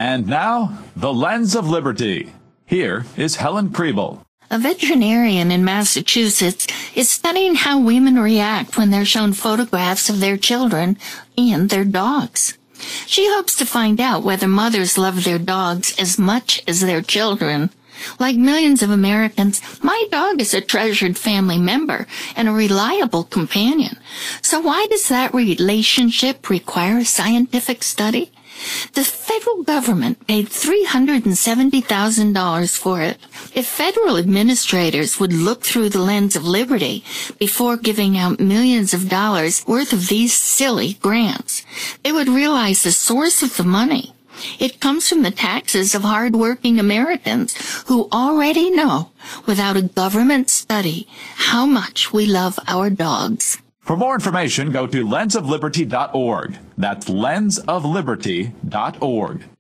And now, the Lens of Liberty. Here is Helen Kriebel. A veterinarian in Massachusetts is studying how women react when they're shown photographs of their children and their dogs. She hopes to find out whether mothers love their dogs as much as their children. Like millions of Americans, my dog is a treasured family member and a reliable companion. So why does that relationship require a scientific study? The federal government paid $370,000 for it. If federal administrators would look through the lens of liberty before giving out millions of dollars worth of these silly grants, they would realize the source of the money. It comes from the taxes of hard-working Americans who already know, without a government study, how much we love our dogs. For more information, go to lensofliberty.org. That's lensofliberty.org.